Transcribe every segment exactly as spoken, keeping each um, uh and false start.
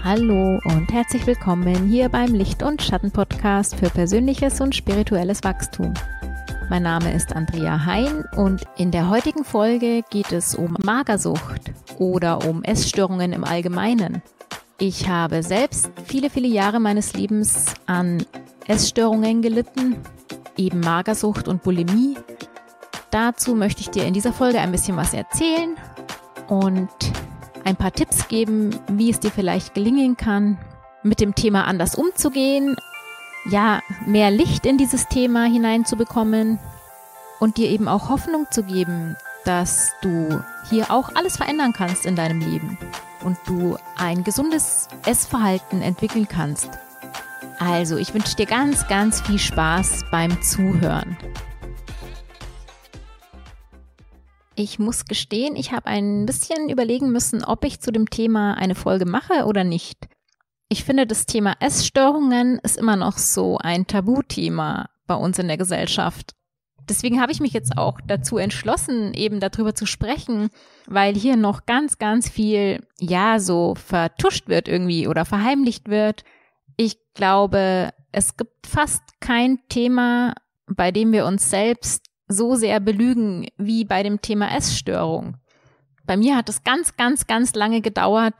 Hallo und herzlich willkommen hier beim Licht- und Schatten-Podcast für persönliches und spirituelles Wachstum. Mein Name ist Andrea Hein und in der heutigen Folge geht es um Magersucht oder um Essstörungen im Allgemeinen. Ich habe selbst viele, viele Jahre meines Lebens an Essstörungen gelitten, eben Magersucht und Bulimie. Dazu möchte ich dir in dieser Folge ein bisschen was erzählen und ein paar Tipps geben, wie es dir vielleicht gelingen kann, mit dem Thema anders umzugehen, ja, mehr Licht in dieses Thema hineinzubekommen und dir eben auch Hoffnung zu geben, dass du hier auch alles verändern kannst in deinem Leben und du ein gesundes Essverhalten entwickeln kannst. Also, ich wünsche dir ganz, ganz viel Spaß beim Zuhören. Ich muss gestehen, ich habe ein bisschen überlegen müssen, ob ich zu dem Thema eine Folge mache oder nicht. Ich finde, das Thema Essstörungen ist immer noch so ein Tabuthema bei uns in der Gesellschaft. Deswegen habe ich mich jetzt auch dazu entschlossen, eben darüber zu sprechen, weil hier noch ganz, ganz viel, ja, so vertuscht wird irgendwie oder verheimlicht wird. Ich glaube, es gibt fast kein Thema, bei dem wir uns selbst so sehr belügen wie bei dem Thema Essstörung. Bei mir hat es ganz, ganz, ganz lange gedauert,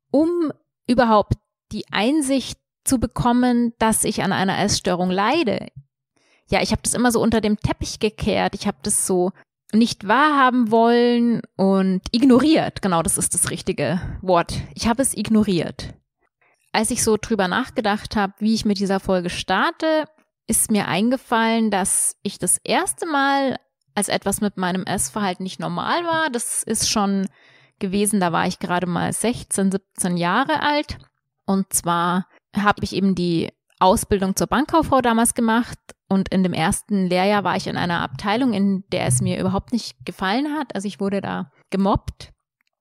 um überhaupt die Einsicht zu bekommen, dass ich an einer Essstörung leide. Ja, ich habe das immer so unter dem Teppich gekehrt. Ich habe das so nicht wahrhaben wollen und ignoriert. Genau, das ist das richtige Wort. Ich habe es ignoriert. Als ich so drüber nachgedacht habe, wie ich mit dieser Folge starte, ist mir eingefallen, dass ich das erste Mal, als etwas mit meinem Essverhalten nicht normal war, das ist schon gewesen, da war ich gerade mal sechzehn, siebzehn Jahre alt. Und zwar habe ich eben die Ausbildung zur Bankkauffrau damals gemacht und in dem ersten Lehrjahr war ich in einer Abteilung, in der es mir überhaupt nicht gefallen hat. Also ich wurde da gemobbt.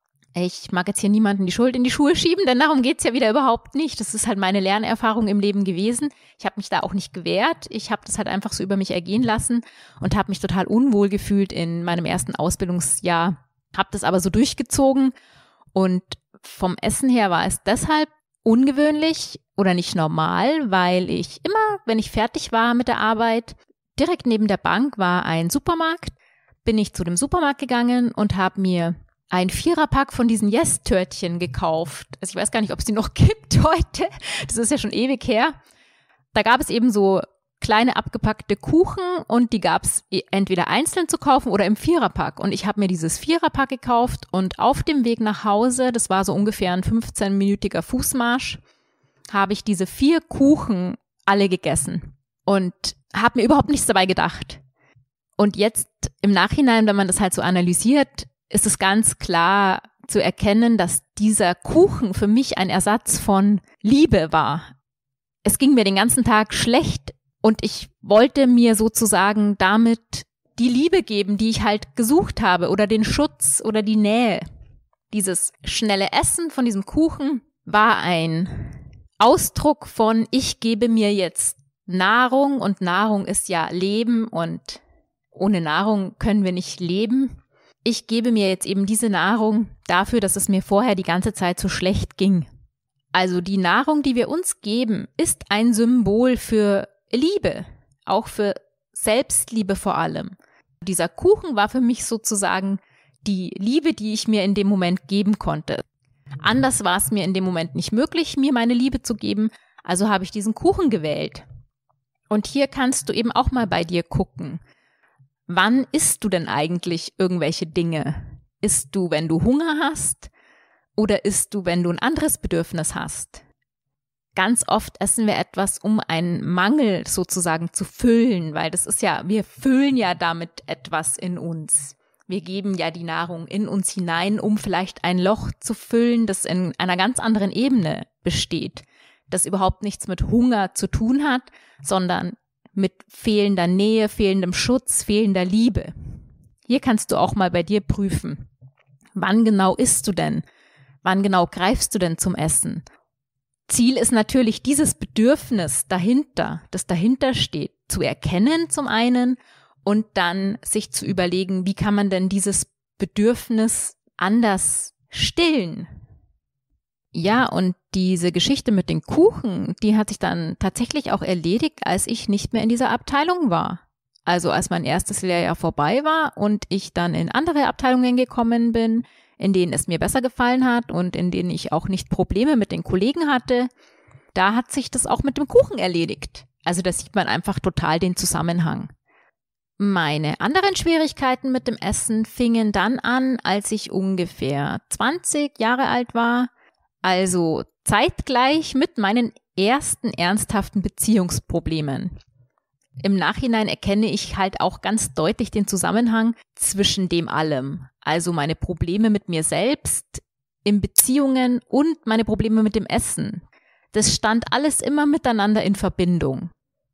Ich mag jetzt hier niemanden die Schuld in die Schuhe schieben, denn darum geht's ja wieder überhaupt nicht. Das ist halt meine Lernerfahrung im Leben gewesen. Ich habe mich da auch nicht gewehrt. Ich habe das halt einfach so über mich ergehen lassen und habe mich total unwohl gefühlt in meinem ersten Ausbildungsjahr. Habe das aber so durchgezogen und vom Essen her war es deshalb ungewöhnlich oder nicht normal, weil ich immer, wenn ich fertig war mit der Arbeit, direkt neben der Bank war ein Supermarkt, bin ich zu dem Supermarkt gegangen und habe mir ein Viererpack von diesen Yes-Törtchen gekauft. Also ich weiß gar nicht, ob es die noch gibt heute. Das ist ja schon ewig her. Da gab es eben so kleine abgepackte Kuchen und die gab es entweder einzeln zu kaufen oder im Viererpack. Und ich habe mir dieses Viererpack gekauft und auf dem Weg nach Hause, das war so ungefähr ein fünfzehnminütiger Fußmarsch, habe ich diese vier Kuchen alle gegessen und habe mir überhaupt nichts dabei gedacht. Und jetzt im Nachhinein, wenn man das halt so analysiert, ist es ganz klar zu erkennen, dass dieser Kuchen für mich ein Ersatz von Liebe war. Es ging mir den ganzen Tag schlecht und ich wollte mir sozusagen damit die Liebe geben, die ich halt gesucht habe oder den Schutz oder die Nähe. Dieses schnelle Essen von diesem Kuchen war ein Ausdruck von, ich gebe mir jetzt Nahrung und Nahrung ist ja Leben und ohne Nahrung können wir nicht leben. Ich gebe mir jetzt eben diese Nahrung dafür, dass es mir vorher die ganze Zeit so schlecht ging. Also die Nahrung, die wir uns geben, ist ein Symbol für Liebe, auch für Selbstliebe vor allem. Dieser Kuchen war für mich sozusagen die Liebe, die ich mir in dem Moment geben konnte. Anders war es mir in dem Moment nicht möglich, mir meine Liebe zu geben, also habe ich diesen Kuchen gewählt. Und hier kannst du eben auch mal bei dir gucken. Wann isst du denn eigentlich irgendwelche Dinge? Isst du, wenn du Hunger hast? Oder isst du, wenn du ein anderes Bedürfnis hast? Ganz oft essen wir etwas, um einen Mangel sozusagen zu füllen, weil das ist ja, wir füllen ja damit etwas in uns. Wir geben ja die Nahrung in uns hinein, um vielleicht ein Loch zu füllen, das in einer ganz anderen Ebene besteht, das überhaupt nichts mit Hunger zu tun hat, sondern mit fehlender Nähe, fehlendem Schutz, fehlender Liebe. Hier kannst du auch mal bei dir prüfen. Wann genau isst du denn? Wann genau greifst du denn zum Essen? Ziel ist natürlich, dieses Bedürfnis dahinter, das dahinter steht, zu erkennen zum einen und dann sich zu überlegen, wie kann man denn dieses Bedürfnis anders stillen? Ja, und diese Geschichte mit den Kuchen, die hat sich dann tatsächlich auch erledigt, als ich nicht mehr in dieser Abteilung war. Also als mein erstes Lehrjahr vorbei war und ich dann in andere Abteilungen gekommen bin, in denen es mir besser gefallen hat und in denen ich auch nicht Probleme mit den Kollegen hatte, da hat sich das auch mit dem Kuchen erledigt. Also da sieht man einfach total den Zusammenhang. Meine anderen Schwierigkeiten mit dem Essen fingen dann an, als ich ungefähr zwanzig Jahre alt war, also zeitgleich mit meinen ersten ernsthaften Beziehungsproblemen. Im Nachhinein erkenne ich halt auch ganz deutlich den Zusammenhang zwischen dem allem. Also meine Probleme mit mir selbst, in Beziehungen und meine Probleme mit dem Essen. Das stand alles immer miteinander in Verbindung.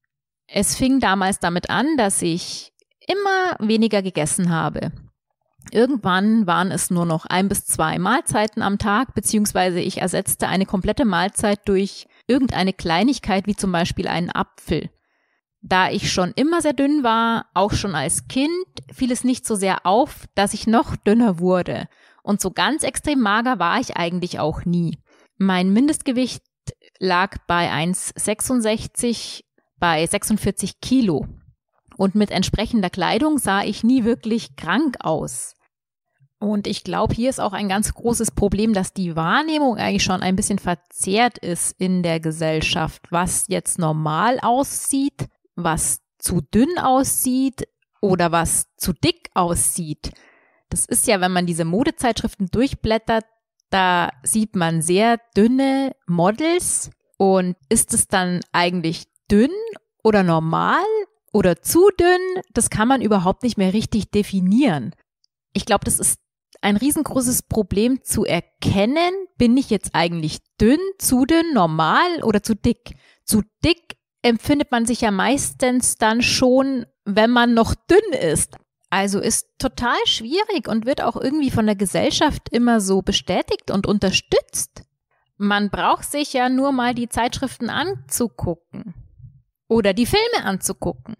Es fing damals damit an, dass ich immer weniger gegessen habe. Irgendwann waren es nur noch ein bis zwei Mahlzeiten am Tag, beziehungsweise ich ersetzte eine komplette Mahlzeit durch irgendeine Kleinigkeit, wie zum Beispiel einen Apfel. Da ich schon immer sehr dünn war, auch schon als Kind, fiel es nicht so sehr auf, dass ich noch dünner wurde. Und so ganz extrem mager war ich eigentlich auch nie. Mein Mindestgewicht lag bei eins Komma sechsundsechzig, bei sechsundvierzig Kilo. Und mit entsprechender Kleidung sah ich nie wirklich krank aus. Und ich glaube, hier ist auch ein ganz großes Problem, dass die Wahrnehmung eigentlich schon ein bisschen verzerrt ist in der Gesellschaft, was jetzt normal aussieht, was zu dünn aussieht oder was zu dick aussieht. Das ist ja, wenn man diese Modezeitschriften durchblättert, da sieht man sehr dünne Models. Und ist es dann eigentlich dünn oder normal oder zu dünn? Das kann man überhaupt nicht mehr richtig definieren. Ich glaube, das ist ein riesengroßes Problem zu erkennen, bin ich jetzt eigentlich dünn, zu dünn, normal oder zu dick? Zu dick empfindet man sich ja meistens dann schon, wenn man noch dünn ist. Also ist total schwierig und wird auch irgendwie von der Gesellschaft immer so bestätigt und unterstützt. Man braucht sich ja nur mal die Zeitschriften anzugucken oder die Filme anzugucken.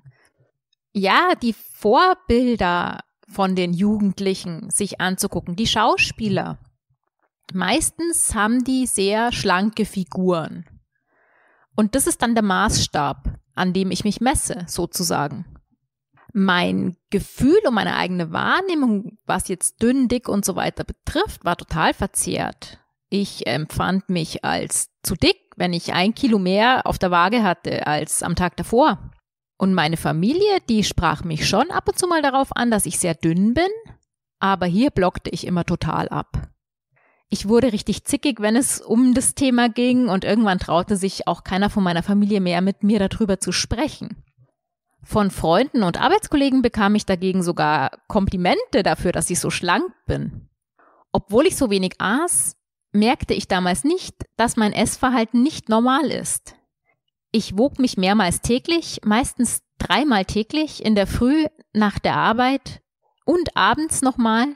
Ja, die Vorbilder von den Jugendlichen sich anzugucken, die Schauspieler. Meistens haben die sehr schlanke Figuren. Und das ist dann der Maßstab, an dem ich mich messe, sozusagen. Mein Gefühl und meine eigene Wahrnehmung, was jetzt dünn, dick und so weiter betrifft, war total verzerrt. Ich empfand mich als zu dick, wenn ich ein Kilo mehr auf der Waage hatte als am Tag davor. Und meine Familie, die sprach mich schon ab und zu mal darauf an, dass ich sehr dünn bin, aber hier blockte ich immer total ab. Ich wurde richtig zickig, wenn es um das Thema ging und irgendwann traute sich auch keiner von meiner Familie mehr, mit mir darüber zu sprechen. Von Freunden und Arbeitskollegen bekam ich dagegen sogar Komplimente dafür, dass ich so schlank bin. Obwohl ich so wenig aß, merkte ich damals nicht, dass mein Essverhalten nicht normal ist. Ich wog mich mehrmals täglich, meistens dreimal täglich, in der Früh, nach der Arbeit und abends nochmal.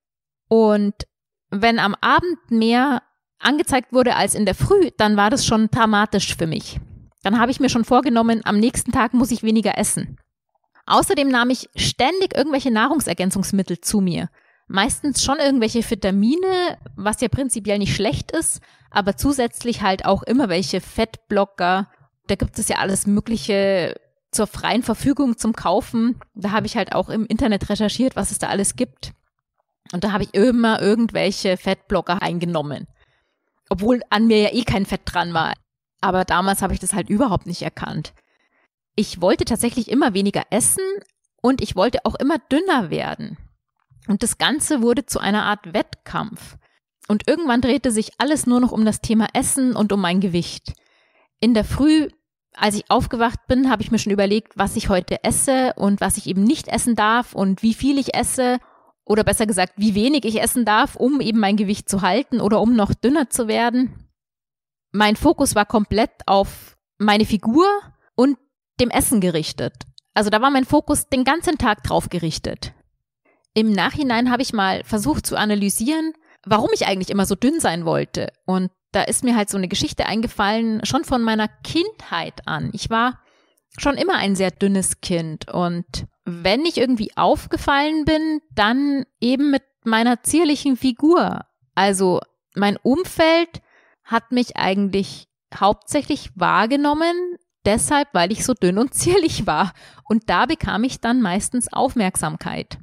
Und wenn am Abend mehr angezeigt wurde als in der Früh, dann war das schon dramatisch für mich. Dann habe ich mir schon vorgenommen, am nächsten Tag muss ich weniger essen. Außerdem nahm ich ständig irgendwelche Nahrungsergänzungsmittel zu mir. Meistens schon irgendwelche Vitamine, was ja prinzipiell nicht schlecht ist, aber zusätzlich halt auch immer welche Fettblocker. Da gibt es ja alles Mögliche zur freien Verfügung zum Kaufen. Da habe ich halt auch im Internet recherchiert, was es da alles gibt. Und da habe ich immer irgendwelche Fettblocker eingenommen. Obwohl an mir ja eh kein Fett dran war. Aber damals habe ich das halt überhaupt nicht erkannt. Ich wollte tatsächlich immer weniger essen und ich wollte auch immer dünner werden. Und das Ganze wurde zu einer Art Wettkampf. Und irgendwann drehte sich alles nur noch um das Thema Essen und um mein Gewicht. In der Früh, als ich aufgewacht bin, habe ich mir schon überlegt, was ich heute esse und was ich eben nicht essen darf und wie viel ich esse. Oder besser gesagt, wie wenig ich essen darf, um eben mein Gewicht zu halten oder um noch dünner zu werden. Mein Fokus war komplett auf meine Figur und dem Essen gerichtet. Also da war mein Fokus den ganzen Tag drauf gerichtet. Im Nachhinein habe ich mal versucht zu analysieren, warum ich eigentlich immer so dünn sein wollte. Und da ist mir halt so eine Geschichte eingefallen, schon von meiner Kindheit an. Ich war schon immer ein sehr dünnes Kind und wenn ich irgendwie aufgefallen bin, dann eben mit meiner zierlichen Figur. Also mein Umfeld hat mich eigentlich hauptsächlich wahrgenommen, deshalb, weil ich so dünn und zierlich war. Und da bekam ich dann meistens Aufmerksamkeit.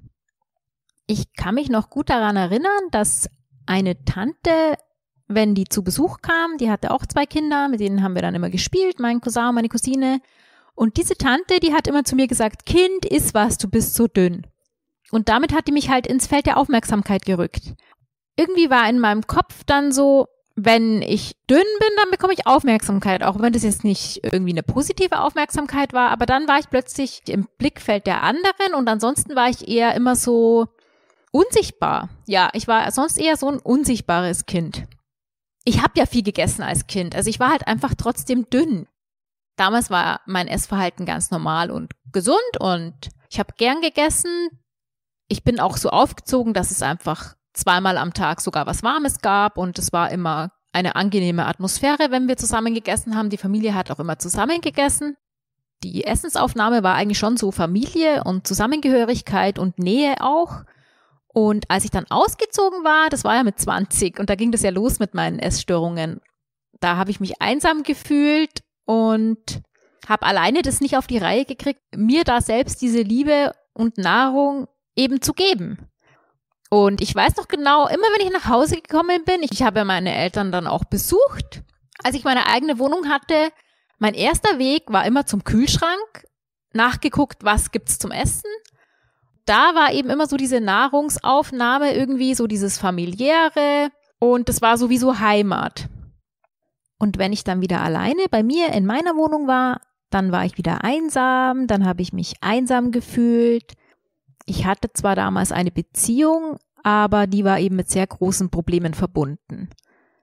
Ich kann mich noch gut daran erinnern, dass eine Tante, wenn die zu Besuch kam, die hatte auch zwei Kinder, mit denen haben wir dann immer gespielt, mein Cousin und meine Cousine. Und diese Tante, die hat immer zu mir gesagt, Kind, iss was, du bist so dünn. Und damit hat die mich halt ins Feld der Aufmerksamkeit gerückt. Irgendwie war in meinem Kopf dann so, wenn ich dünn bin, dann bekomme ich Aufmerksamkeit, auch wenn das jetzt nicht irgendwie eine positive Aufmerksamkeit war, aber dann war ich plötzlich im Blickfeld der anderen und ansonsten war ich eher immer so unsichtbar. Ja, ich war sonst eher so ein unsichtbares Kind. Ich habe ja viel gegessen als Kind, also ich war halt einfach trotzdem dünn. Damals war mein Essverhalten ganz normal und gesund und ich habe gern gegessen. Ich bin auch so aufgezogen, dass es einfach zweimal am Tag sogar was Warmes gab und es war immer eine angenehme Atmosphäre, wenn wir zusammen gegessen haben. Die Familie hat auch immer zusammen gegessen. Die Essensaufnahme war eigentlich schon so Familie und Zusammengehörigkeit und Nähe auch. Und als ich dann ausgezogen war, das war ja mit zwanzig und da ging das ja los mit meinen Essstörungen. Da habe ich mich einsam gefühlt und habe alleine das nicht auf die Reihe gekriegt, mir da selbst diese Liebe und Nahrung eben zu geben. Und ich weiß noch genau, immer wenn ich nach Hause gekommen bin, ich, ich habe ja meine Eltern dann auch besucht, als ich meine eigene Wohnung hatte, mein erster Weg war immer zum Kühlschrank, nachgeguckt, was gibt's zum Essen. Da war eben immer so diese Nahrungsaufnahme, irgendwie so dieses Familiäre und das war sowieso Heimat. Und wenn ich dann wieder alleine bei mir in meiner Wohnung war, dann war ich wieder einsam, dann habe ich mich einsam gefühlt. Ich hatte zwar damals eine Beziehung, aber die war eben mit sehr großen Problemen verbunden.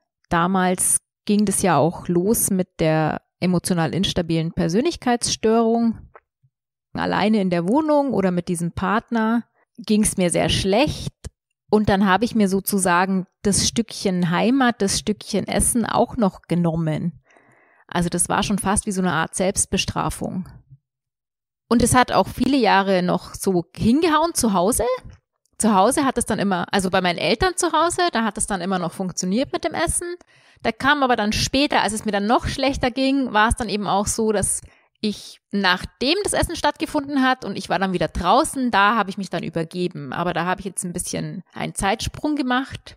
Damals ging das ja auch los mit der emotional instabilen Persönlichkeitsstörung. Alleine in der Wohnung oder mit diesem Partner ging es mir sehr schlecht und dann habe ich mir sozusagen das Stückchen Heimat, das Stückchen Essen auch noch genommen. Also das war schon fast wie so eine Art Selbstbestrafung. Und es hat auch viele Jahre noch so hingehauen zu Hause. Zu Hause hat es dann immer, also bei meinen Eltern zu Hause, da hat es dann immer noch funktioniert mit dem Essen. Da kam aber dann später, als es mir dann noch schlechter ging, war es dann eben auch so, dass ich, nachdem das Essen stattgefunden hat und ich war dann wieder draußen, da habe ich mich dann übergeben. Aber da habe ich jetzt ein bisschen einen Zeitsprung gemacht.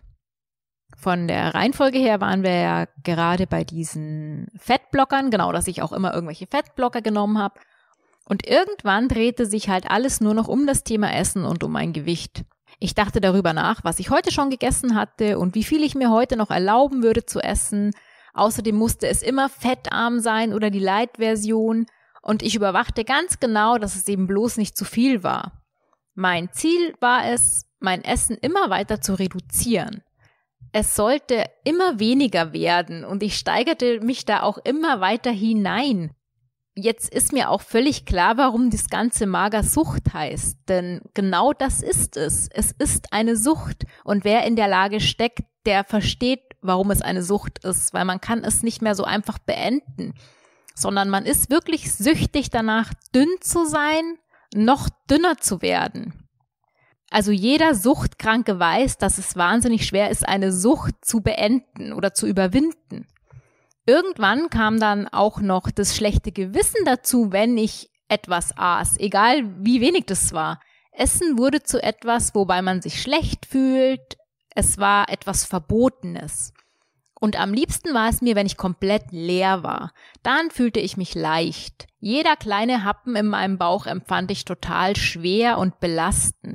Von der Reihenfolge her waren wir ja gerade bei diesen Fettblockern, genau, dass ich auch immer irgendwelche Fettblocker genommen habe. Und irgendwann drehte sich halt alles nur noch um das Thema Essen und um mein Gewicht. Ich dachte darüber nach, was ich heute schon gegessen hatte und wie viel ich mir heute noch erlauben würde zu essen. Außerdem musste es immer fettarm sein oder die Light-Version. Und ich überwachte ganz genau, dass es eben bloß nicht zu viel war. Mein Ziel war es, mein Essen immer weiter zu reduzieren. Es sollte immer weniger werden und ich steigerte mich da auch immer weiter hinein. Jetzt ist mir auch völlig klar, warum das Ganze Magersucht heißt, denn genau das ist es. Es ist eine Sucht und wer in der Lage steckt, der versteht, warum es eine Sucht ist, weil man kann es nicht mehr so einfach beenden, sondern man ist wirklich süchtig danach, dünn zu sein, noch dünner zu werden. Also jeder Suchtkranke weiß, dass es wahnsinnig schwer ist, eine Sucht zu beenden oder zu überwinden. Irgendwann kam dann auch noch das schlechte Gewissen dazu, wenn ich etwas aß, egal wie wenig das war. Essen wurde zu etwas, wobei man sich schlecht fühlt. Es war etwas Verbotenes. Und am liebsten war es mir, wenn ich komplett leer war. Dann fühlte ich mich leicht. Jeder kleine Happen in meinem Bauch empfand ich total schwer und belastend.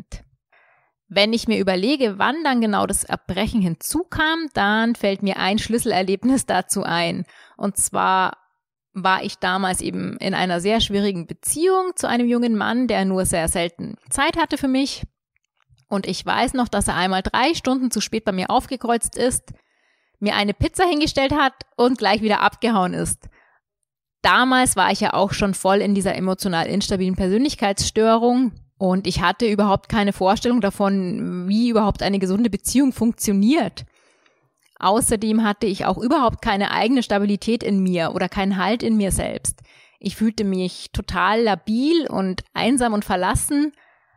Wenn ich mir überlege, wann dann genau das Erbrechen hinzukam, dann fällt mir ein Schlüsselerlebnis dazu ein. Und zwar war ich damals eben in einer sehr schwierigen Beziehung zu einem jungen Mann, der nur sehr selten Zeit hatte für mich. Und ich weiß noch, dass er einmal drei Stunden zu spät bei mir aufgekreuzt ist, mir eine Pizza hingestellt hat und gleich wieder abgehauen ist. Damals war ich ja auch schon voll in dieser emotional instabilen Persönlichkeitsstörung. Und ich hatte überhaupt keine Vorstellung davon, wie überhaupt eine gesunde Beziehung funktioniert. Außerdem hatte ich auch überhaupt keine eigene Stabilität in mir oder keinen Halt in mir selbst. Ich fühlte mich total labil und einsam und verlassen.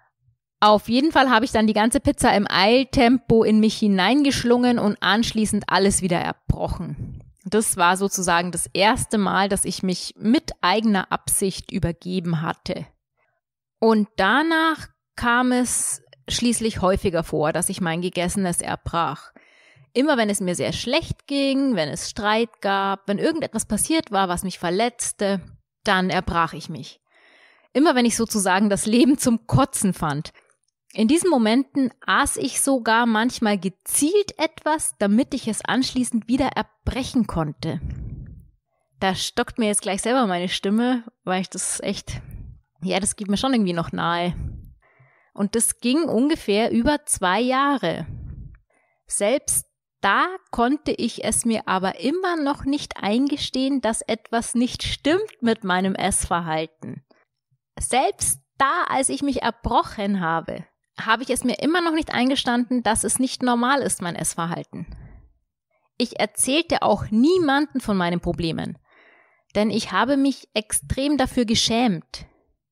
Auf jeden Fall habe ich dann die ganze Pizza im Eiltempo in mich hineingeschlungen und anschließend alles wieder erbrochen. Das war sozusagen das erste Mal, dass ich mich mit eigener Absicht übergeben hatte. Und danach kam es schließlich häufiger vor, dass ich mein Gegessenes erbrach. Immer wenn es mir sehr schlecht ging, wenn es Streit gab, wenn irgendetwas passiert war, was mich verletzte, dann erbrach ich mich. Immer wenn ich sozusagen das Leben zum Kotzen fand. In diesen Momenten aß ich sogar manchmal gezielt etwas, damit ich es anschließend wieder erbrechen konnte. Da stockt mir jetzt gleich selber meine Stimme, weil ich das echt, ja, das geht mir schon irgendwie noch nahe. Und das ging ungefähr über zwei Jahre. Selbst da konnte ich es mir aber immer noch nicht eingestehen, dass etwas nicht stimmt mit meinem Essverhalten. Selbst da, als ich mich erbrochen habe, habe ich es mir immer noch nicht eingestanden, dass es nicht normal ist, mein Essverhalten. Ich erzählte auch niemanden von meinen Problemen, denn ich habe mich extrem dafür geschämt.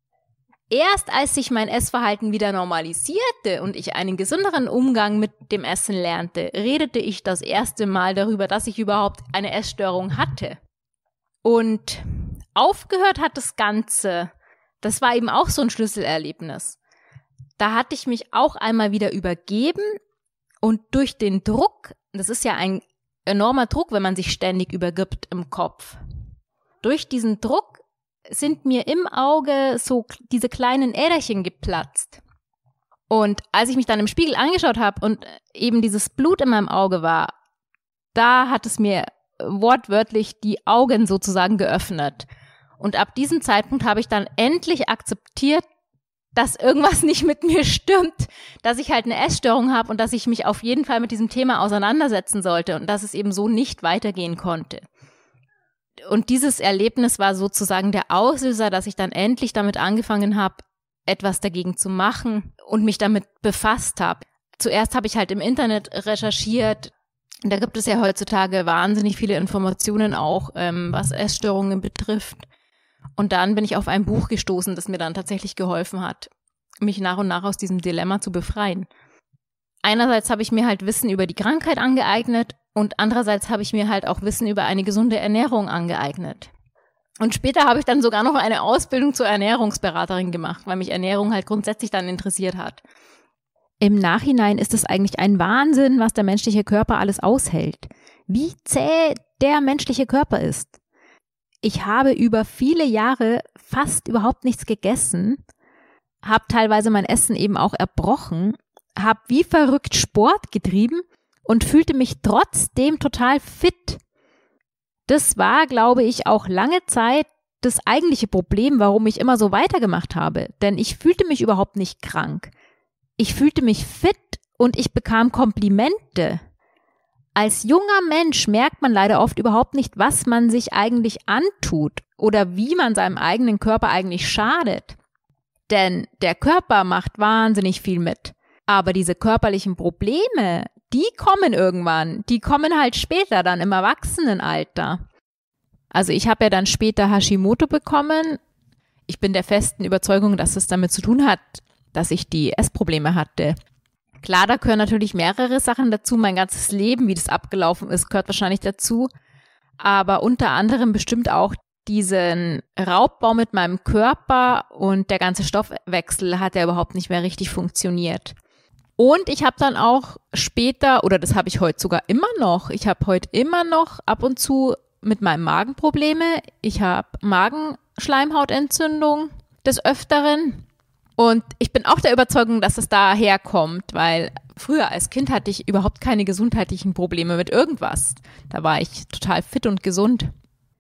Erst als sich mein Essverhalten wieder normalisierte und ich einen gesünderen Umgang mit dem Essen lernte, redete ich das erste Mal darüber, dass ich überhaupt eine Essstörung hatte. Und aufgehört hat das Ganze, das war eben auch so ein Schlüsselerlebnis. Da hatte ich mich auch einmal wieder übergeben und durch den Druck, das ist ja ein enormer Druck, wenn man sich ständig übergibt im Kopf, durch diesen Druck sind mir im Auge so diese kleinen Äderchen geplatzt. Und als ich mich dann im Spiegel angeschaut habe und eben dieses Blut in meinem Auge war, da hat es mir wortwörtlich die Augen sozusagen geöffnet. Und ab diesem Zeitpunkt habe ich dann endlich akzeptiert, dass irgendwas nicht mit mir stimmt, dass ich halt eine Essstörung habe und dass ich mich auf jeden Fall mit diesem Thema auseinandersetzen sollte und dass es eben so nicht weitergehen konnte. Und dieses Erlebnis war sozusagen der Auslöser, dass ich dann endlich damit angefangen habe, etwas dagegen zu machen und mich damit befasst habe. Zuerst habe ich halt im Internet recherchiert. Da gibt es ja heutzutage wahnsinnig viele Informationen auch, ähm, was Essstörungen betrifft. Und dann bin ich auf ein Buch gestoßen, das mir dann tatsächlich geholfen hat, mich nach und nach aus diesem Dilemma zu befreien. Einerseits habe ich mir halt Wissen über die Krankheit angeeignet und andererseits habe ich mir halt auch Wissen über eine gesunde Ernährung angeeignet. Und später habe ich dann sogar noch eine Ausbildung zur Ernährungsberaterin gemacht, weil mich Ernährung halt grundsätzlich dann interessiert hat. Im Nachhinein ist es eigentlich ein Wahnsinn, was der menschliche Körper alles aushält. Wie zäh der menschliche Körper ist. Ich habe über viele Jahre fast überhaupt nichts gegessen, habe teilweise mein Essen eben auch erbrochen, habe wie verrückt Sport getrieben und fühlte mich trotzdem total fit. Das war, glaube ich, auch lange Zeit das eigentliche Problem, warum ich immer so weitergemacht habe. Denn ich fühlte mich überhaupt nicht krank. Ich fühlte mich fit und ich bekam Komplimente. Als junger Mensch merkt man leider oft überhaupt nicht, was man sich eigentlich antut oder wie man seinem eigenen Körper eigentlich schadet. Denn der Körper macht wahnsinnig viel mit. Aber diese körperlichen Probleme, die kommen irgendwann. Die kommen halt später, dann im Erwachsenenalter. Also ich habe ja dann später Hashimoto bekommen. Ich bin der festen Überzeugung, dass es damit zu tun hat, dass ich die Essprobleme hatte. Klar, da gehören natürlich mehrere Sachen dazu. Mein ganzes Leben, wie das abgelaufen ist, gehört wahrscheinlich dazu. Aber unter anderem bestimmt auch diesen Raubbau mit meinem Körper und der ganze Stoffwechsel hat ja überhaupt nicht mehr richtig funktioniert. Und ich habe dann auch später, oder das habe ich heute sogar immer noch, ich habe heute immer noch ab und zu mit meinem Magen Probleme. Ich habe Magenschleimhautentzündung des Öfteren. Und ich bin auch der Überzeugung, dass es daher kommt, weil früher als Kind hatte ich überhaupt keine gesundheitlichen Probleme mit irgendwas. Da war ich total fit und gesund.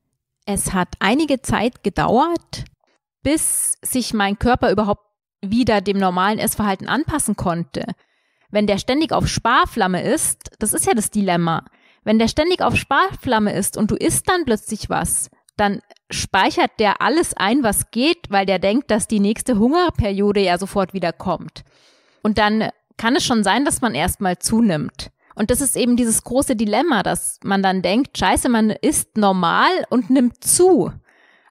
Es hat einige Zeit gedauert, bis sich mein Körper überhaupt wieder dem normalen Essverhalten anpassen konnte. Wenn der ständig auf Sparflamme ist, das ist ja das Dilemma, wenn der ständig auf Sparflamme ist und du isst dann plötzlich was, dann speichert der alles ein, was geht, weil der denkt, dass die nächste Hungerperiode ja sofort wieder kommt. Und dann kann es schon sein, dass man erstmal zunimmt. Und das ist eben dieses große Dilemma, dass man dann denkt, scheiße, man isst normal und nimmt zu.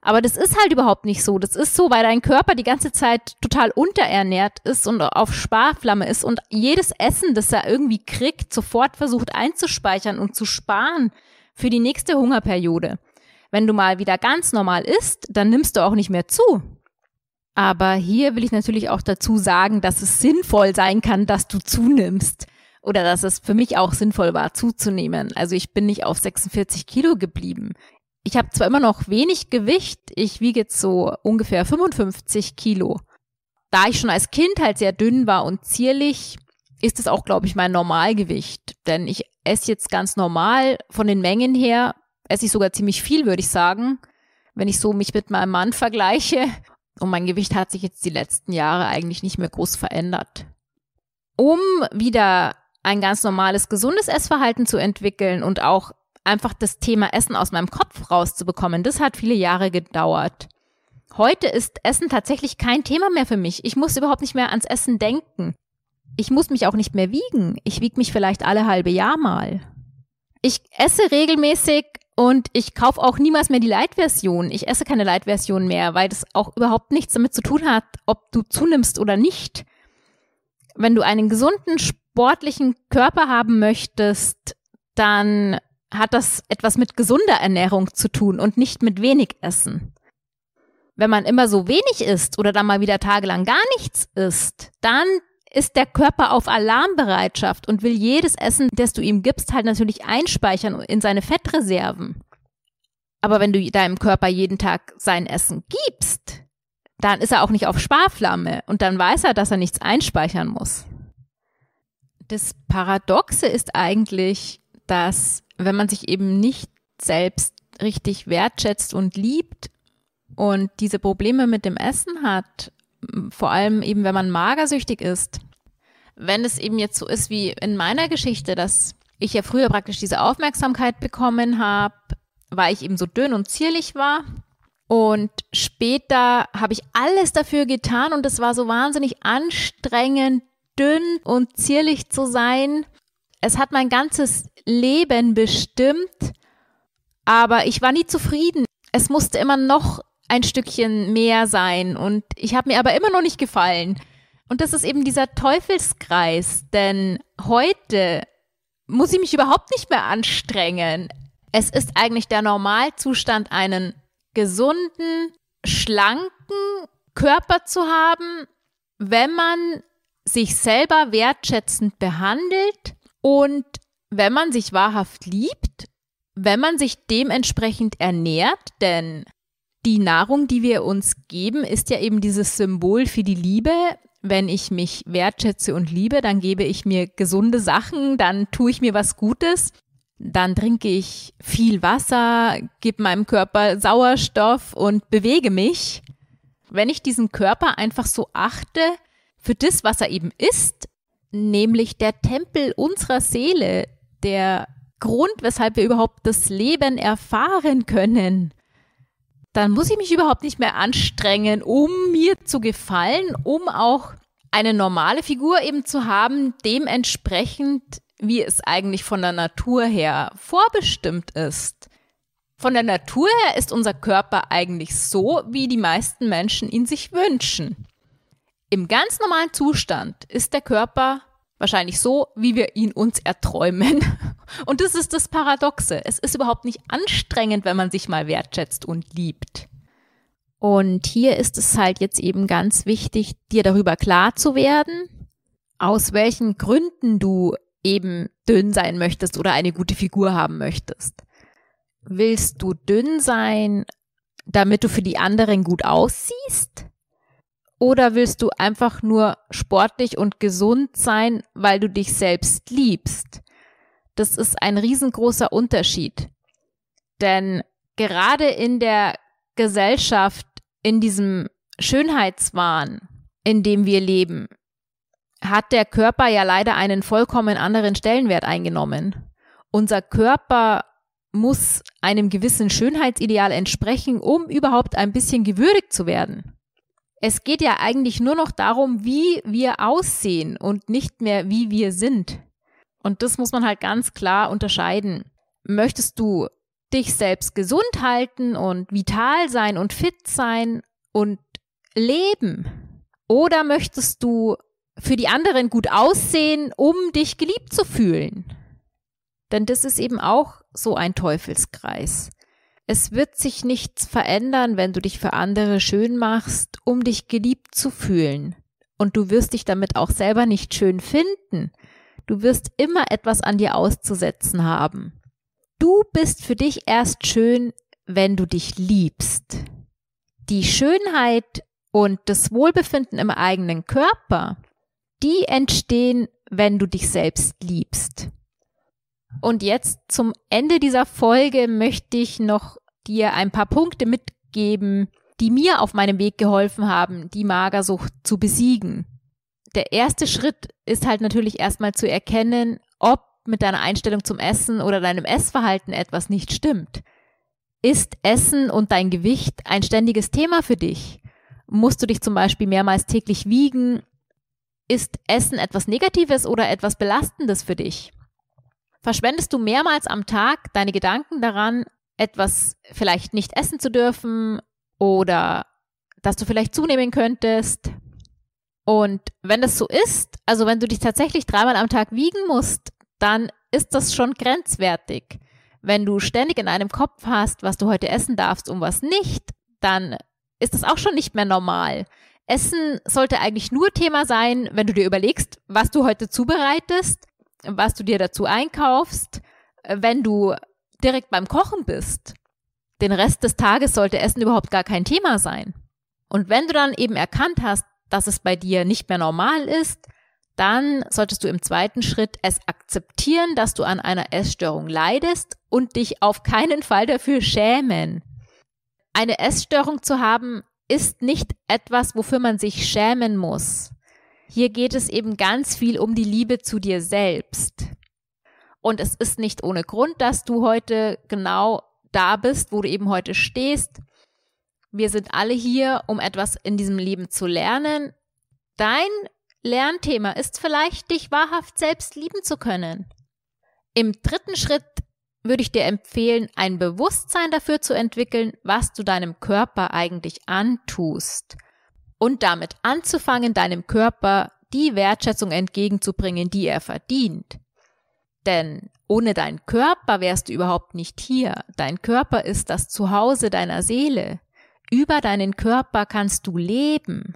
Aber das ist halt überhaupt nicht so. Das ist so, weil dein Körper die ganze Zeit total unterernährt ist und auf Sparflamme ist und jedes Essen, das er irgendwie kriegt, sofort versucht einzuspeichern und zu sparen für die nächste Hungerperiode. Wenn du mal wieder ganz normal isst, dann nimmst du auch nicht mehr zu. Aber hier will ich natürlich auch dazu sagen, dass es sinnvoll sein kann, dass du zunimmst. Oder dass es für mich auch sinnvoll war, zuzunehmen. Also ich bin nicht auf sechsundvierzig Kilo geblieben. Ich habe zwar immer noch wenig Gewicht, ich wiege jetzt so ungefähr fünfundfünfzig Kilo. Da ich schon als Kind halt sehr dünn war und zierlich, ist es auch, glaube ich, mein Normalgewicht. Denn ich esse jetzt ganz normal von den Mengen her, esse ich sogar ziemlich viel, würde ich sagen, wenn ich so mich mit meinem Mann vergleiche. Und mein Gewicht hat sich jetzt die letzten Jahre eigentlich nicht mehr groß verändert. Um wieder ein ganz normales, gesundes Essverhalten zu entwickeln und auch einfach das Thema Essen aus meinem Kopf rauszubekommen, das hat viele Jahre gedauert. Heute ist Essen tatsächlich kein Thema mehr für mich. Ich muss überhaupt nicht mehr ans Essen denken. Ich muss mich auch nicht mehr wiegen. Ich wiege mich vielleicht alle halbe Jahr mal. Ich esse regelmäßig und ich kaufe auch niemals mehr die Light-Version. Ich esse keine Light-Version mehr, weil das auch überhaupt nichts damit zu tun hat, ob du zunimmst oder nicht. Wenn du einen gesunden, sportlichen Körper haben möchtest, dann hat das etwas mit gesunder Ernährung zu tun und nicht mit wenig Essen. Wenn man immer so wenig isst oder dann mal wieder tagelang gar nichts isst, dann ist der Körper auf Alarmbereitschaft und will jedes Essen, das du ihm gibst, halt natürlich einspeichern in seine Fettreserven. Aber wenn du deinem Körper jeden Tag sein Essen gibst, dann ist er auch nicht auf Sparflamme und dann weiß er, dass er nichts einspeichern muss. Das Paradoxe ist eigentlich, dass wenn man sich eben nicht selbst richtig wertschätzt und liebt und diese Probleme mit dem Essen hat, vor allem eben, wenn man magersüchtig ist, wenn es eben jetzt so ist wie in meiner Geschichte, dass ich ja früher praktisch diese Aufmerksamkeit bekommen habe, weil ich eben so dünn und zierlich war und später habe ich alles dafür getan und es war so wahnsinnig anstrengend, dünn und zierlich zu sein. Es hat mein ganzes Leben bestimmt, aber ich war nie zufrieden. Es musste immer noch ein Stückchen mehr sein und ich habe mir aber immer noch nicht gefallen. Und das ist eben dieser Teufelskreis, denn heute muss ich mich überhaupt nicht mehr anstrengen. Es ist eigentlich der Normalzustand, einen gesunden, schlanken Körper zu haben, wenn man sich selber wertschätzend behandelt und wenn man sich wahrhaft liebt, wenn man sich dementsprechend ernährt, denn die Nahrung, die wir uns geben, ist ja eben dieses Symbol für die Liebe. Wenn ich mich wertschätze und liebe, dann gebe ich mir gesunde Sachen, dann tue ich mir was Gutes, dann trinke ich viel Wasser, gebe meinem Körper Sauerstoff und bewege mich. Wenn ich diesen Körper einfach so achte für das, was er eben ist, nämlich der Tempel unserer Seele, der Grund, weshalb wir überhaupt das Leben erfahren können, dann muss ich mich überhaupt nicht mehr anstrengen, um mir zu gefallen, um auch eine normale Figur eben zu haben, dementsprechend, wie es eigentlich von der Natur her vorbestimmt ist. Von der Natur her ist unser Körper eigentlich so, wie die meisten Menschen ihn sich wünschen. Im ganz normalen Zustand ist der Körper wahrscheinlich so, wie wir ihn uns erträumen. Und das ist das Paradoxe. Es ist überhaupt nicht anstrengend, wenn man sich mal wertschätzt und liebt. Und hier ist es halt jetzt eben ganz wichtig, dir darüber klar zu werden, aus welchen Gründen du eben dünn sein möchtest oder eine gute Figur haben möchtest. Willst du dünn sein, damit du für die anderen gut aussiehst? Oder willst du einfach nur sportlich und gesund sein, weil du dich selbst liebst? Das ist ein riesengroßer Unterschied. Denn gerade in der Gesellschaft, in diesem Schönheitswahn, in dem wir leben, hat der Körper ja leider einen vollkommen anderen Stellenwert eingenommen. Unser Körper muss einem gewissen Schönheitsideal entsprechen, um überhaupt ein bisschen gewürdigt zu werden. Es geht ja eigentlich nur noch darum, wie wir aussehen und nicht mehr, wie wir sind. Und das muss man halt ganz klar unterscheiden. Möchtest du dich selbst gesund halten und vital sein und fit sein und leben? Oder möchtest du für die anderen gut aussehen, um dich geliebt zu fühlen? Denn das ist eben auch so ein Teufelskreis. Es wird sich nichts verändern, wenn du dich für andere schön machst, um dich geliebt zu fühlen. Und du wirst dich damit auch selber nicht schön finden. Du wirst immer etwas an dir auszusetzen haben. Du bist für dich erst schön, wenn du dich liebst. Die Schönheit und das Wohlbefinden im eigenen Körper, die entstehen, wenn du dich selbst liebst. Und jetzt zum Ende dieser Folge möchte ich noch dir ein paar Punkte mitgeben, die mir auf meinem Weg geholfen haben, die Magersucht zu besiegen. Der erste Schritt ist halt natürlich erstmal zu erkennen, ob mit deiner Einstellung zum Essen oder deinem Essverhalten etwas nicht stimmt. Ist Essen und dein Gewicht ein ständiges Thema für dich? Musst du dich zum Beispiel mehrmals täglich wiegen? Ist Essen etwas Negatives oder etwas Belastendes für dich? Verschwendest du mehrmals am Tag deine Gedanken daran, etwas vielleicht nicht essen zu dürfen oder dass du vielleicht zunehmen könntest? Und wenn das so ist, also wenn du dich tatsächlich dreimal am Tag wiegen musst, dann ist das schon grenzwertig. Wenn du ständig in deinem Kopf hast, was du heute essen darfst und was nicht, dann ist das auch schon nicht mehr normal. Essen sollte eigentlich nur Thema sein, wenn du dir überlegst, was du heute zubereitest, was du dir dazu einkaufst, wenn du direkt beim Kochen bist. Den Rest des Tages sollte Essen überhaupt gar kein Thema sein. Und wenn du dann eben erkannt hast, dass es bei dir nicht mehr normal ist, dann solltest du im zweiten Schritt es akzeptieren, dass du an einer Essstörung leidest und dich auf keinen Fall dafür schämen. Eine Essstörung zu haben, ist nicht etwas, wofür man sich schämen muss. Hier geht es eben ganz viel um die Liebe zu dir selbst. Und es ist nicht ohne Grund, dass du heute genau da bist, wo du eben heute stehst. Wir sind alle hier, um etwas in diesem Leben zu lernen. Dein Lernthema ist vielleicht, dich wahrhaft selbst lieben zu können. Im dritten Schritt würde ich dir empfehlen, ein Bewusstsein dafür zu entwickeln, was du deinem Körper eigentlich antust. Und damit anzufangen, deinem Körper die Wertschätzung entgegenzubringen, die er verdient. Denn ohne deinen Körper wärst du überhaupt nicht hier. Dein Körper ist das Zuhause deiner Seele. Über deinen Körper kannst du leben.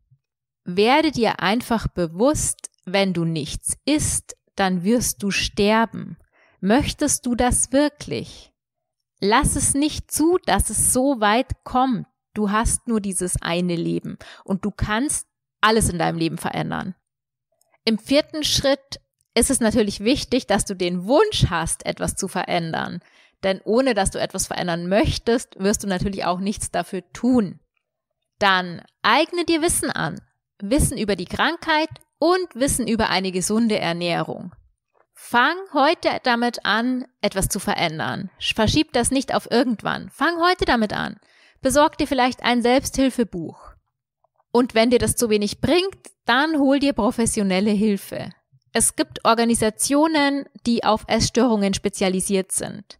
Werde dir einfach bewusst, wenn du nichts isst, dann wirst du sterben. Möchtest du das wirklich? Lass es nicht zu, dass es so weit kommt. Du hast nur dieses eine Leben und du kannst alles in deinem Leben verändern. Im vierten Schritt ist es natürlich wichtig, dass du den Wunsch hast, etwas zu verändern. Denn ohne dass du etwas verändern möchtest, wirst du natürlich auch nichts dafür tun. Dann eigne dir Wissen an. Wissen über die Krankheit und Wissen über eine gesunde Ernährung. Fang heute damit an, etwas zu verändern. Verschieb das nicht auf irgendwann. Fang heute damit an. Besorg dir vielleicht ein Selbsthilfebuch. Und wenn dir das zu wenig bringt, dann hol dir professionelle Hilfe. Es gibt Organisationen, die auf Essstörungen spezialisiert sind.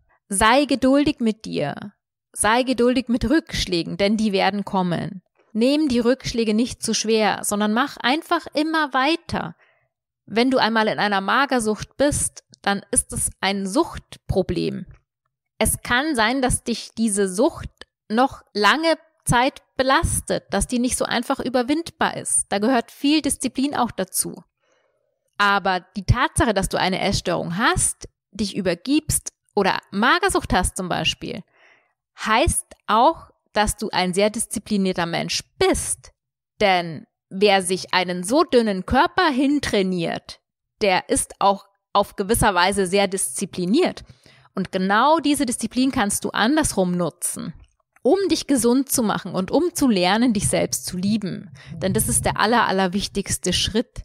Sei geduldig mit dir. Sei geduldig mit Rückschlägen, denn die werden kommen. Nimm die Rückschläge nicht zu schwer, sondern mach einfach immer weiter. Wenn du einmal in einer Magersucht bist, dann ist es ein Suchtproblem. Es kann sein, dass dich diese Sucht noch lange Zeit belastet, dass die nicht so einfach überwindbar ist. Da gehört viel Disziplin auch dazu. Aber die Tatsache, dass du eine Essstörung hast, dich übergibst oder Magersucht hast zum Beispiel, heißt auch, dass du ein sehr disziplinierter Mensch bist. Denn wer sich einen so dünnen Körper hintrainiert, der ist auch auf gewisser Weise sehr diszipliniert. Und genau diese Disziplin kannst du andersrum nutzen, um dich gesund zu machen und um zu lernen, dich selbst zu lieben. Denn das ist der aller, allerwichtigste Schritt.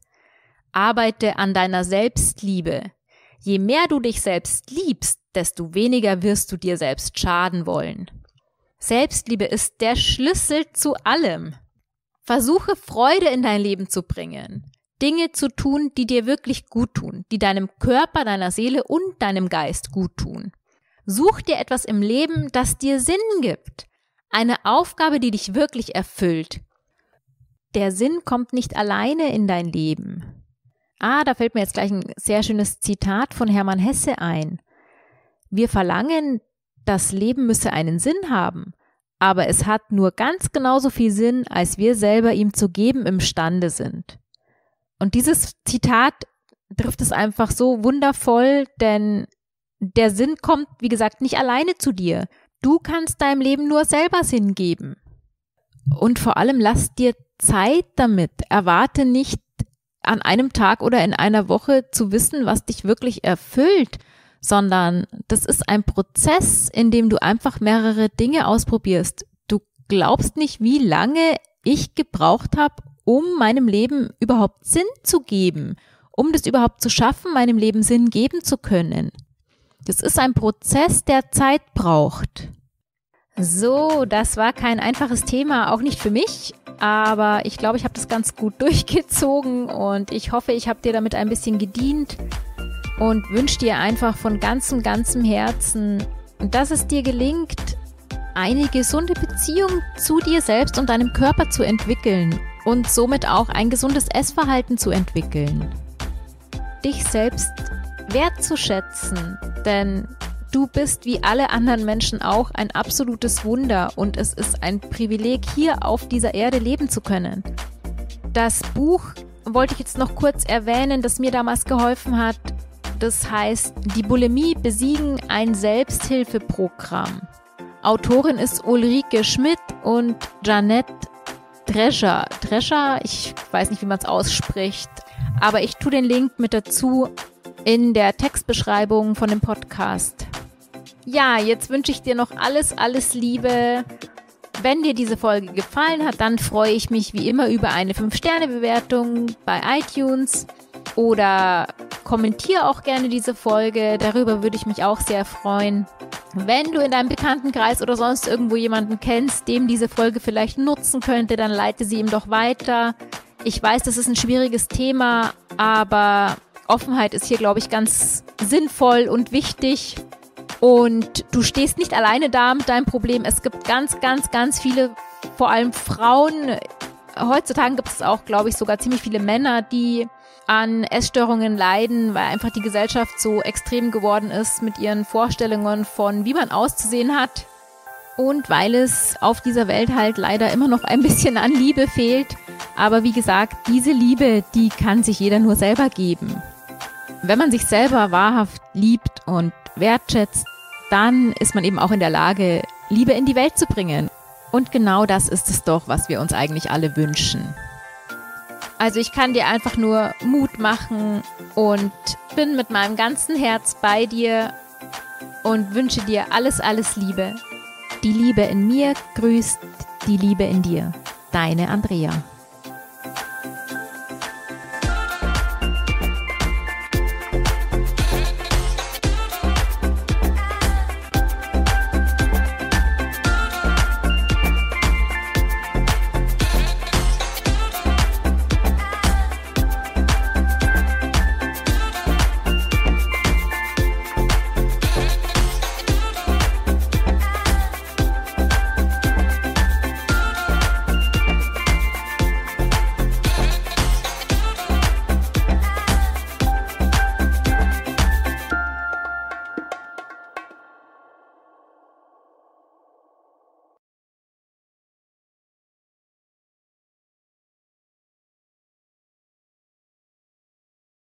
Arbeite an deiner Selbstliebe. Je mehr du dich selbst liebst, desto weniger wirst du dir selbst schaden wollen. Selbstliebe ist der Schlüssel zu allem. Versuche Freude in dein Leben zu bringen. Dinge zu tun, die dir wirklich gut tun, die deinem Körper, deiner Seele und deinem Geist gut tun. Such dir etwas im Leben, das dir Sinn gibt. Eine Aufgabe, die dich wirklich erfüllt. Der Sinn kommt nicht alleine in dein Leben. Ah, da fällt mir jetzt gleich ein sehr schönes Zitat von Hermann Hesse ein. Wir verlangen, das Leben müsse einen Sinn haben, aber es hat nur ganz genauso viel Sinn, als wir selber ihm zu geben imstande sind. Und dieses Zitat trifft es einfach so wundervoll, denn der Sinn kommt, wie gesagt, nicht alleine zu dir. Du kannst deinem Leben nur selber Sinn geben. Und vor allem lass dir Zeit damit. Erwarte nicht an einem Tag oder in einer Woche zu wissen, was dich wirklich erfüllt, sondern das ist ein Prozess, in dem du einfach mehrere Dinge ausprobierst. Du glaubst nicht, wie lange ich gebraucht habe, um meinem Leben überhaupt Sinn zu geben, um das überhaupt zu schaffen, meinem Leben Sinn geben zu können. Das ist ein Prozess, der Zeit braucht. So, das war kein einfaches Thema, auch nicht für mich, aber ich glaube, ich habe das ganz gut durchgezogen und ich hoffe, ich habe dir damit ein bisschen gedient und wünsche dir einfach von ganzem, ganzem Herzen, dass es dir gelingt, eine gesunde Beziehung zu dir selbst und deinem Körper zu entwickeln und somit auch ein gesundes Essverhalten zu entwickeln. Dich selbst wertzuschätzen, denn du bist wie alle anderen Menschen auch ein absolutes Wunder und es ist ein Privileg, hier auf dieser Erde leben zu können. Das Buch wollte ich jetzt noch kurz erwähnen, das mir damals geholfen hat. Das heißt, die Bulimie besiegen, ein Selbsthilfeprogramm. Autorin ist Ulrike Schmidt und Jeanette Drescher. Drescher, ich weiß nicht, wie man es ausspricht, aber ich tue den Link mit dazu in der Textbeschreibung von dem Podcast. Ja, jetzt wünsche ich dir noch alles, alles Liebe. Wenn dir diese Folge gefallen hat, dann freue ich mich wie immer über eine fünf Sterne Bewertung bei iTunes oder kommentiere auch gerne diese Folge. Darüber würde ich mich auch sehr freuen. Wenn du in deinem Bekanntenkreis oder sonst irgendwo jemanden kennst, dem diese Folge vielleicht nutzen könnte, dann leite sie ihm doch weiter. Ich weiß, das ist ein schwieriges Thema, aber Offenheit ist hier, glaube ich, ganz sinnvoll und wichtig. Und du stehst nicht alleine da mit deinem Problem. Es gibt ganz, ganz, ganz viele, vor allem Frauen. Heutzutage gibt es auch, glaube ich, sogar ziemlich viele Männer, die an Essstörungen leiden, weil einfach die Gesellschaft so extrem geworden ist mit ihren Vorstellungen von, wie man auszusehen hat. Und weil es auf dieser Welt halt leider immer noch ein bisschen an Liebe fehlt. Aber wie gesagt, diese Liebe, die kann sich jeder nur selber geben. Wenn man sich selber wahrhaft liebt und wertschätzt, dann ist man eben auch in der Lage, Liebe in die Welt zu bringen. Und genau das ist es doch, was wir uns eigentlich alle wünschen. Also ich kann dir einfach nur Mut machen und bin mit meinem ganzen Herz bei dir und wünsche dir alles, alles Liebe. Die Liebe in mir grüßt die Liebe in dir. Deine Andrea.